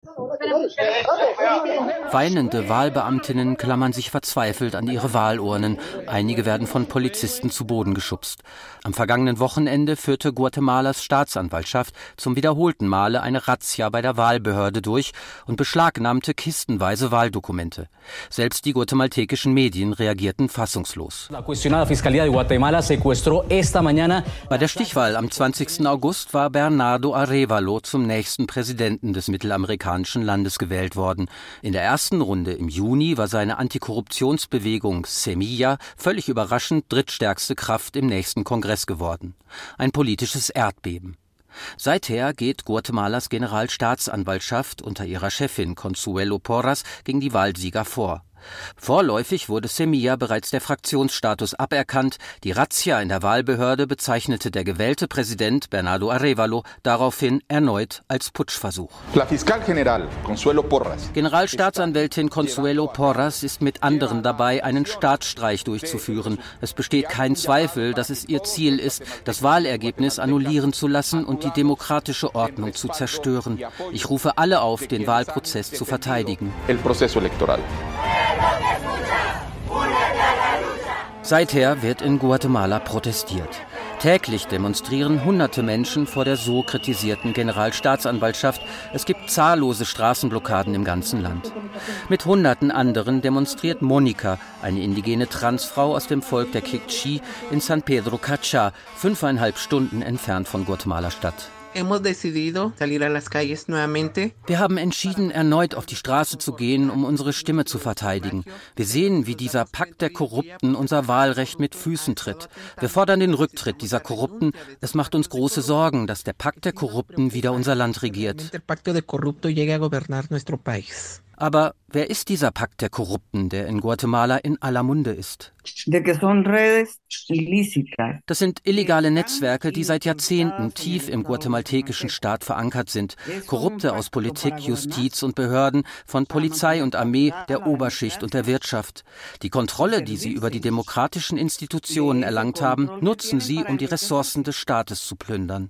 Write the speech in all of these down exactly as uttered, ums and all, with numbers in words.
Weinende Wahlbeamtinnen klammern sich verzweifelt an ihre Wahlurnen. Einige werden von Polizisten zu Boden geschubst. Am vergangenen Wochenende führte Guatemalas Staatsanwaltschaft zum wiederholten Male eine Razzia bei der Wahlbehörde durch und beschlagnahmte kistenweise Wahldokumente. Selbst die guatemaltekischen Medien reagierten fassungslos. Bei der Stichwahl am zwanzigsten August war Bernardo Arévalo zum nächsten Präsidenten des mittelamerikanischen Landes gewählt worden. In der ersten Runde im Juni war seine Antikorruptionsbewegung Semilla völlig überraschend drittstärkste Kraft im nächsten Kongress geworden. Ein politisches Erdbeben. Seither geht Guatemalas Generalstaatsanwaltschaft unter ihrer Chefin Consuelo Porras gegen die Wahlsieger vor. Vorläufig wurde Semilla bereits der Fraktionsstatus aberkannt. Die Razzia in der Wahlbehörde bezeichnete der gewählte Präsident Bernardo Arévalo daraufhin erneut als Putschversuch. Generalstaatsanwältin Consuelo Porras ist mit anderen dabei, einen Staatsstreich durchzuführen. Es besteht kein Zweifel, dass es ihr Ziel ist, das Wahlergebnis annullieren zu lassen und die demokratische Ordnung zu zerstören. Ich rufe alle auf, den Wahlprozess zu verteidigen. Seither wird in Guatemala protestiert. Täglich demonstrieren hunderte Menschen vor der so kritisierten Generalstaatsanwaltschaft. Es gibt zahllose Straßenblockaden im ganzen Land. Mit hunderten anderen demonstriert Monica, eine indigene Transfrau aus dem Volk der Kikchi, in San Pedro Cacha, fünfeinhalb Stunden entfernt von Guatemala-Stadt. Wir haben entschieden, erneut auf die Straße zu gehen, um unsere Stimme zu verteidigen. Wir sehen, wie dieser Pakt der Korrupten unser Wahlrecht mit Füßen tritt. Wir fordern den Rücktritt dieser Korrupten. Es macht uns große Sorgen, dass der Pakt der Korrupten wieder unser Land regiert. Aber wer ist dieser Pakt der Korrupten, der in Guatemala in aller Munde ist? Das sind illegale Netzwerke, die seit Jahrzehnten tief im guatemaltekischen Staat verankert sind. Korrupte aus Politik, Justiz und Behörden, von Polizei und Armee, der Oberschicht und der Wirtschaft. Die Kontrolle, die sie über die demokratischen Institutionen erlangt haben, nutzen sie, um die Ressourcen des Staates zu plündern.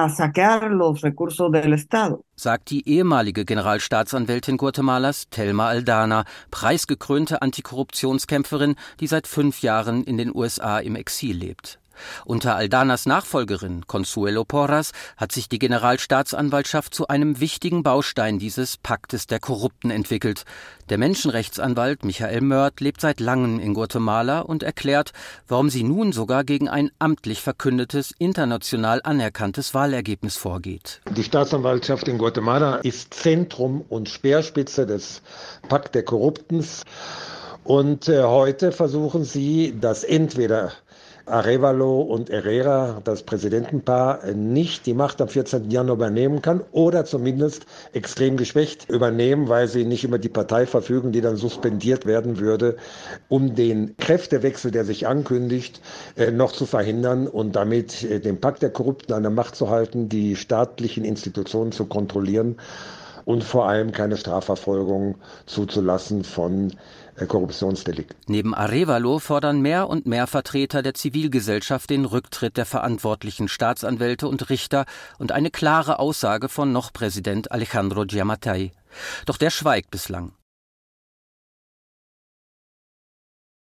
Sagt die ehemalige Generalstaatsanwältin Guatemalas, Thelma Aldana, preisgekrönte Antikorruptionskämpferin, die seit fünf Jahren in den U S A im Exil lebt. Unter Aldanas Nachfolgerin Consuelo Porras hat sich die Generalstaatsanwaltschaft zu einem wichtigen Baustein dieses Paktes der Korrupten entwickelt. Der Menschenrechtsanwalt Michael Mörth lebt seit langem in Guatemala und erklärt, warum sie nun sogar gegen ein amtlich verkündetes, international anerkanntes Wahlergebnis vorgeht. Die Staatsanwaltschaft in Guatemala ist Zentrum und Speerspitze des Pakt der Korrupten. Und äh, heute versuchen sie, dass entweder Arévalo und Herrera, das Präsidentenpaar, nicht die Macht am vierzehnten Januar übernehmen kann oder zumindest extrem geschwächt übernehmen, weil sie nicht über die Partei verfügen, die dann suspendiert werden würde, um den Kräftewechsel, der sich ankündigt, noch zu verhindern und damit den Pakt der Korrupten an der Macht zu halten, die staatlichen Institutionen zu kontrollieren und vor allem keine Strafverfolgung zuzulassen von Korruptionsdelikten. Neben Arévalo fordern mehr und mehr Vertreter der Zivilgesellschaft den Rücktritt der verantwortlichen Staatsanwälte und Richter und eine klare Aussage von noch Präsident Alejandro Giammattei. Doch der schweigt bislang.